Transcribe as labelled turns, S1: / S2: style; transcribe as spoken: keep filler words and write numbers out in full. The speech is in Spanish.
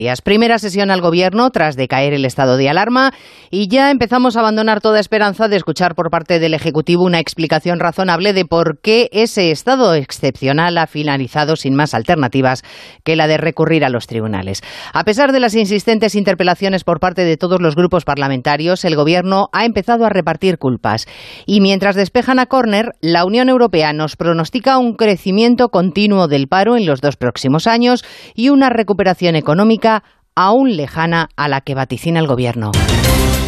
S1: Primera sesión al Gobierno tras decaer el estado de alarma y ya empezamos a abandonar toda esperanza de escuchar por parte del Ejecutivo una explicación razonable de por qué ese estado excepcional ha finalizado sin más alternativas que la de recurrir a los tribunales. A pesar de las insistentes interpelaciones por parte de todos los grupos parlamentarios, el Gobierno ha empezado a repartir culpas. Y mientras despejan a córner, la Unión Europea nos pronostica un crecimiento continuo del paro en los dos próximos años y una recuperación económica aún lejana a la que vaticina el Gobierno.